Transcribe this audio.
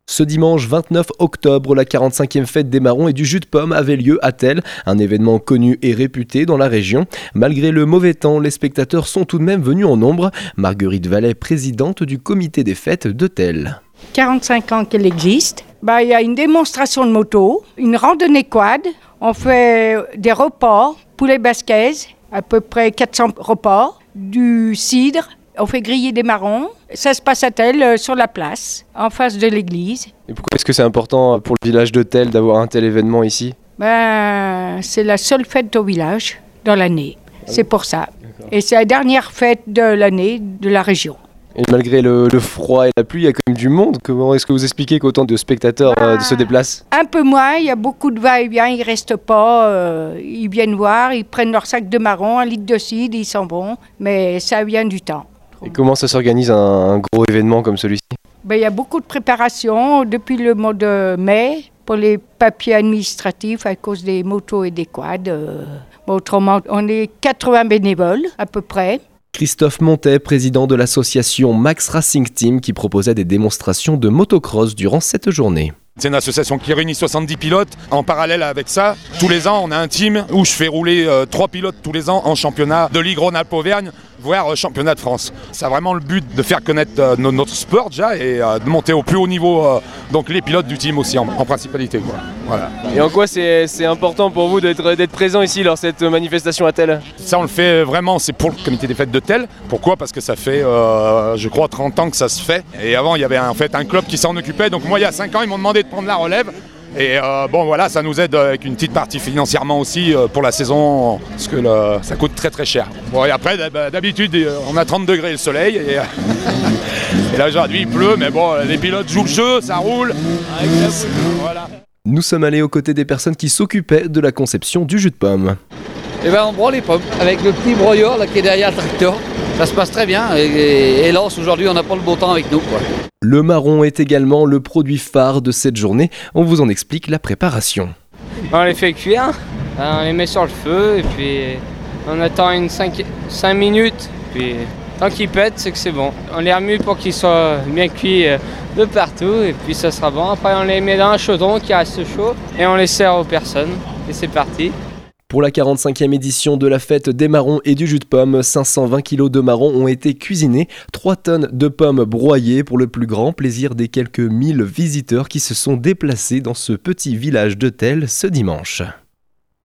Ce dimanche 29 octobre, la 45e fête des marrons et du jus de pomme avait lieu à Thel, un événement connu et réputé dans la région. Malgré le mauvais temps, les spectateurs sont tout de même venus en nombre. Marguerite Vallet, présidente du comité des fêtes de Thel. 45 ans qu'elle existe. Il y a une démonstration de moto, une randonnée quad. On fait des repas, poulet basquez, à peu près 400 repas, du cidre. On fait griller des marrons. Ça se passe à Thel, sur la place, en face de l'église. Et pourquoi est-ce que c'est important pour le village de Thel d'avoir un tel événement ici ? C'est la seule fête au village dans l'année. C'est pour ça. D'accord. Et c'est la dernière fête de l'année de la région. Et malgré le froid et la pluie, il y a quand même du monde. Comment est-ce que vous expliquez qu'autant de spectateurs se déplacent ? Un peu moins, il y a beaucoup de va-et-vient, ils ne restent pas, ils viennent voir, ils prennent leur sac de marrons, 1 litre de cidre, ils s'en vont, mais ça vient du temps. Et comment ça s'organise un gros événement comme celui-ci ? Il y a beaucoup de préparation depuis le mois de mai pour les papiers administratifs à cause des motos et des quads. Autrement, on est 80 bénévoles à peu près. Christophe Montet, président de l'association Max Racing Team, qui proposait des démonstrations de motocross durant cette journée. C'est une association qui réunit 70 pilotes. En parallèle avec ça, tous les ans, on a un team où je fais rouler 3 pilotes tous les ans en championnat de Ligue Rhône-Alpes-Auvergne, voire championnat de France. C'est vraiment le but de faire connaître notre sport déjà et de monter au plus haut niveau donc les pilotes du team aussi en principalité. Quoi. Voilà. Et en quoi c'est important pour vous d'être présent ici lors de cette manifestation à Thel ? Ça on le fait vraiment, c'est pour le comité des fêtes de Thel. Pourquoi ? Parce que ça fait je crois 30 ans que ça se fait. Et avant il y avait en fait un club qui s'en occupait. Donc moi il y a 5 ans ils m'ont demandé de prendre la relève. Et ça nous aide avec une petite partie financièrement aussi pour la saison, parce que ça coûte très très cher. Bon, et après, d'habitude, on a 30 degrés le soleil, et là aujourd'hui il pleut, mais bon, les pilotes jouent le jeu, ça roule. Voilà. Nous sommes allés aux côtés des personnes qui s'occupaient de la conception du jus de pomme. On broie les pommes avec le petit broyeur là, qui est derrière le tracteur. Ça se passe très bien et hélas aujourd'hui on n'a pas le beau temps avec nous. Quoi. Le marron est également le produit phare de cette journée. On vous en explique la préparation. On les fait cuire, on les met sur le feu et puis on attend 5 minutes. Puis tant qu'ils pètent, c'est que c'est bon. On les remue pour qu'ils soient bien cuits de partout et puis ça sera bon. Après on les met dans un chaudron qui reste chaud et on les sert aux personnes. Et c'est parti. Pour la 45e édition de la fête des marrons et du jus de pomme, 520 kg de marrons ont été cuisinés, 3 tonnes de pommes broyées pour le plus grand plaisir des quelques 1000 visiteurs qui se sont déplacés dans ce petit village de Thel ce dimanche.